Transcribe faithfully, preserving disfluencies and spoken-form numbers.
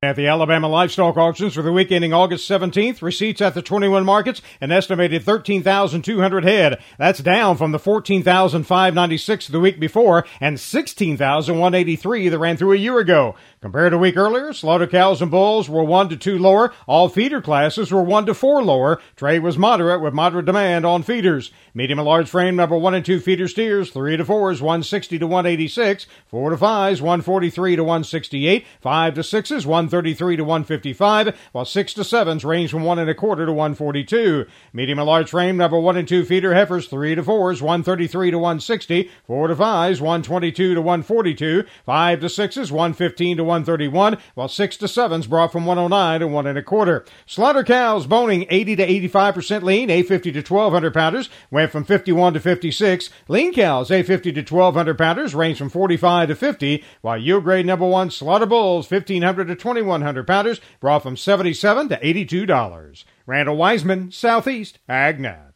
At the Alabama Livestock Auctions for the week ending August seventeenth, receipts at the twenty-one markets, an estimated thirteen thousand two hundred head. That's down from the fourteen thousand five hundred ninety-six the week before and sixteen thousand one hundred eighty-three that ran through a year ago. Compared to a week earlier, slaughter cows and bulls were one to two lower. All feeder classes were one to four lower. Trade was moderate with moderate demand on feeders. Medium and large frame number one and two feeder steers, three to fours, one sixty to one eighty-six. Four to fives, one forty-three to one sixty-eight. Five to sixes, one thirty-three to one fifty-five, while six to sevens range from one and a quarter to one forty-two. Medium and large frame number one and two feeder heifers, three to fours, one thirty-three to one sixty. Four to fives, one twenty-two to one forty-two. Five to sixes, one fifteen to one thirty-one, while six to sevens brought from one oh nine to one and a quarter. Slaughter cows boning eighty to eighty-five percent lean, eight fifty to twelve hundred pounders, went from fifty-one to fifty-six. Lean cows, eight fifty to twelve hundred pounders, range from forty-five to fifty, while yield grade number one slaughter bulls, fifteen hundred to twenty-one hundred pounders, brought from seventy-seven to eighty-two dollars. Randall Wiseman, Southeast Ag Now.